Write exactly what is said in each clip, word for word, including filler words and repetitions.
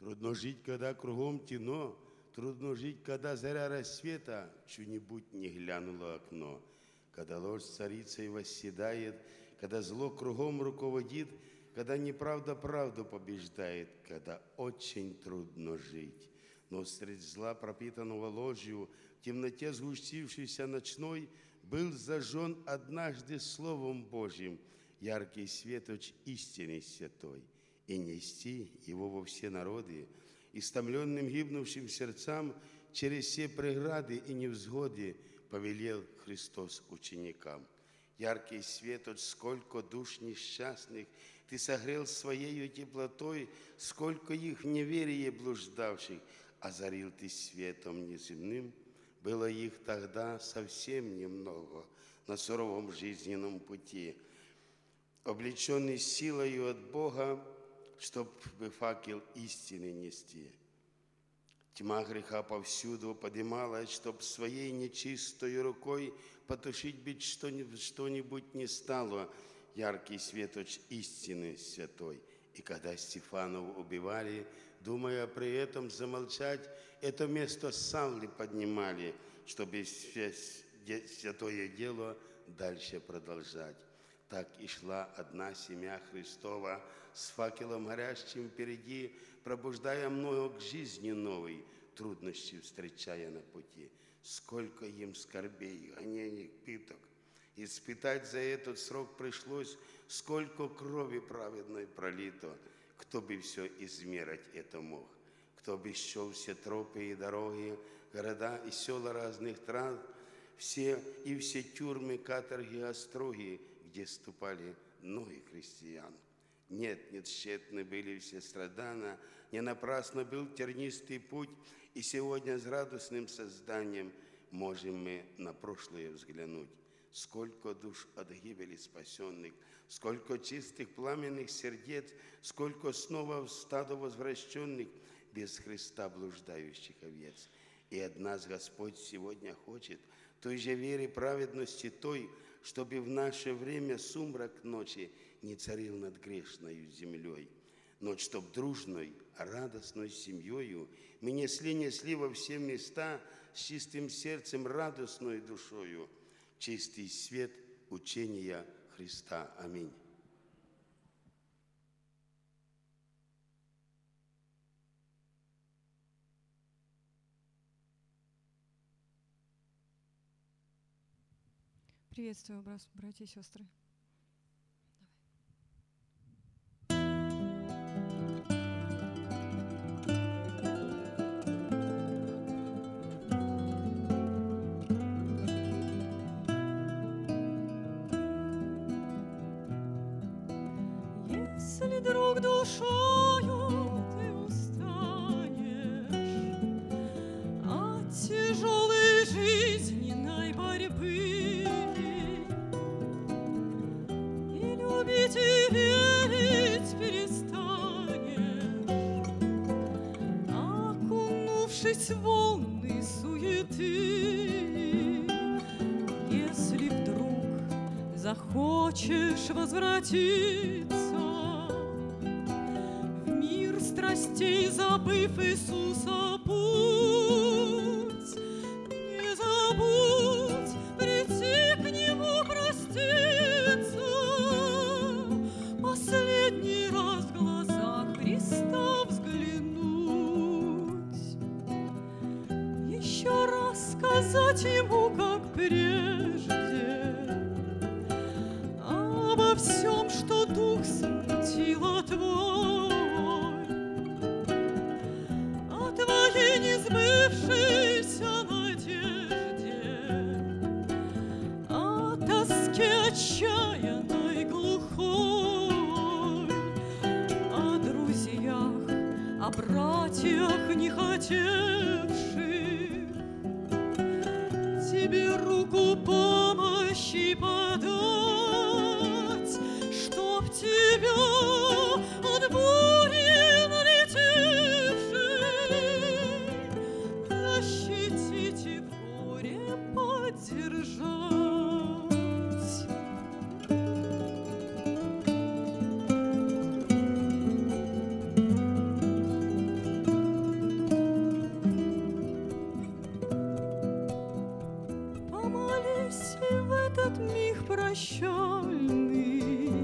Трудно жить, когда кругом темно, трудно жить, когда заря рассвета чью-нибудь не глянуло окно. Когда ложь царицей восседает, когда зло кругом руководит, когда неправда правду побеждает, когда очень трудно жить. Но средь зла, пропитанного ложью, в темноте сгустившейся ночной, был зажжен однажды Словом Божьим яркий светоч истины святой, и нести его во все народы, истомленным гибнувшим сердцам, через все преграды и невзгоды повелел Христос ученикам. Яркий светоч, сколько душ несчастных Ты согрел своею теплотой, сколько их в неверии блуждавших озарил Ты светом неземным. Было их тогда совсем немного на суровом жизненном пути, облеченный силою от Бога, чтоб факел истины нести. Тьма греха повсюду поднималась, чтоб своей нечистой рукой потушить быть что-нибудь не стало, яркий светоч истины святой. И когда Стефанова убивали, думая при этом замолчать, это место Савлы поднимали, чтобы святое дело дальше продолжать. Так и шла одна семья Христова с факелом горящим впереди, пробуждая много к жизни новой, трудности встречая на пути. Сколько им скорбей, гонений, пыток. Испытать за этот срок пришлось, сколько крови праведной пролито. Кто бы все измерить это мог? Кто бы счел все тропы и дороги, города и села разных трав, все и все тюрьмы, каторги, остроги, где ступали ноги христиан. Нет, нет, тщетны были все страдания, не напрасно был тернистый путь, и сегодня с радостным созданием можем мы на прошлое взглянуть. Сколько душ от гибели спасенных, сколько чистых пламенных сердец, сколько снова в стадо возвращенных, без Христа блуждающих овец. И от нас Господь сегодня хочет той же веры праведности той, чтобы в наше время сумрак ночи не царил над грешною землей. Но чтоб дружной, радостной семьёю мы несли, несли во все места с чистым сердцем, радостной душою, чистый свет учения Христа. Аминь. Приветствую вас, братья и сестры. Если друг душою ты устанешь от тяжелой жизненной борьбы, и любить и верить перестанешь, окунувшись в волны суеты, если вдруг захочешь возвратиться в мир страстей, забыв Иисуса путь, не забудь прийти к Нему проститься, последний раз в глаза Христа взглянуть, еще раз сказать Ему, как прежде, обо всем, что дух смутило твой, о твоей несбывшейся надежде, о тоске отчаянной глухой, о друзьях, о братьях не хотевших тебе руку помощи подать, чтоб тебя от бури налетевшей защитить и в горе поддержать. миг прощальный.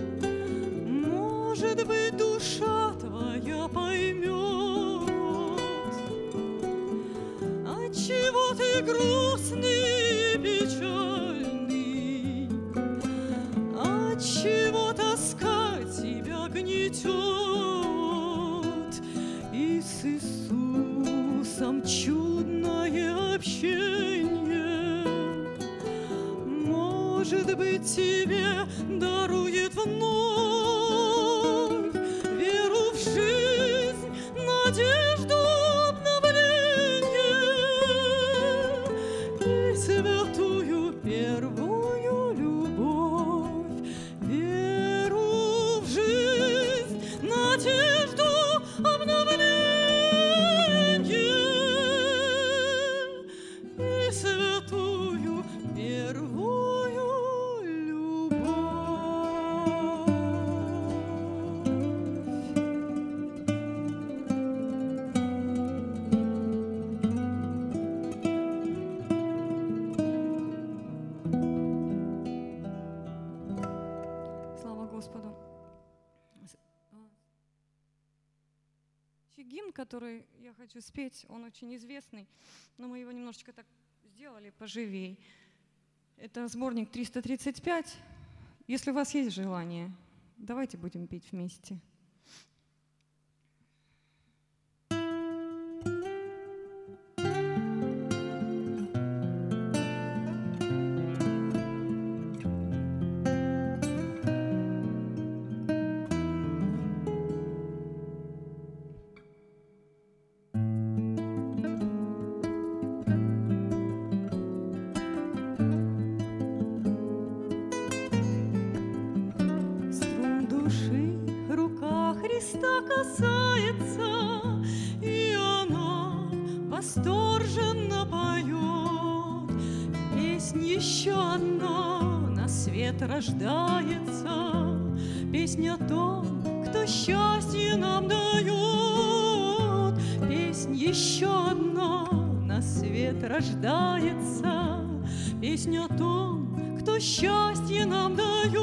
Может быть, душа твоя поймет, отчего ты грустный и печальный, отчего тоска тебя гнетет, и с Иисусом чудное общение, может быть, тебе дарует вновь веру в жизнь, надежду, обновление и святую первую любовь. Веру в жизнь, надежду, обновление и святую первую любовь. Слава Господу. С- а, Еще гимн, который я хочу спеть, он очень известный, но мы его немножечко так сделали поживей. Это сборник триста тридцать пять. Если у вас есть желание, давайте будем петь вместе. Струн души рука Христа касается, и она восторженно поет. Песнь еще одна на свет рождается, песня о том, кто счастье нам дает. Песнь еще одна на свет рождается, песня о том, кто счастье нам дает.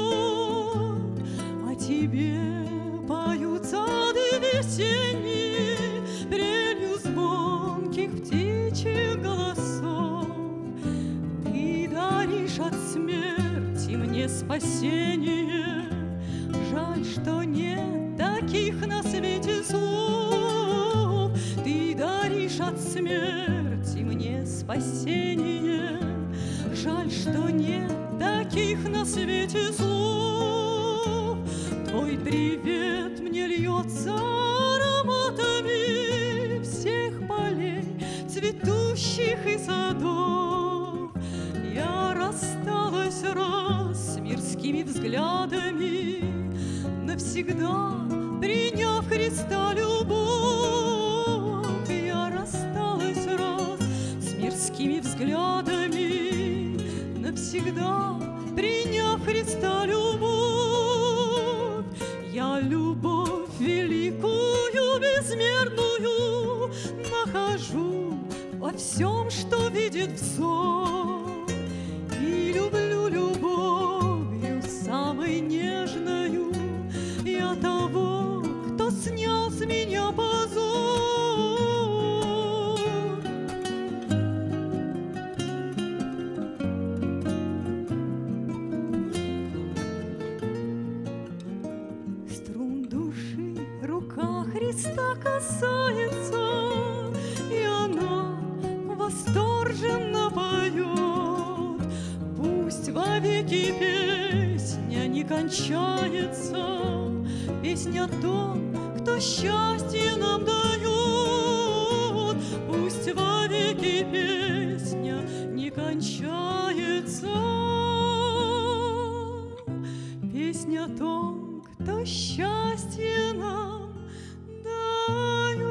О тебе поют сады весенние трелью звонких птичьих голосов. Ты даришь от смерти мне спасение. Жаль, что нет таких на свете слов. Ты даришь от смерти мне спасение. Жаль, что нет таких на свете слов. Твой привет мне льется ароматами всех полей, цветущих и садов. Я рассталась раз с мирскими взглядами, навсегда приняв Христа любовь. Я рассталась раз с мирскими взглядами, навсегда приняв Христа любовь. Я любовь великую, безмерную нахожу во всем, что видит взор, и люблю любовью самой нежною я того, кто снял с меня позор. Струн души рука Христа касается, и она восторженно поет. Пусть вовеки песня не кончается, песня о том, кто счастье нам дает. Пусть вовеки песня не кончается, песня о том, кто счастье нам дает.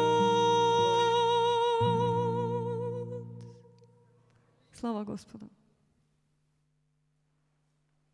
Слава Господу.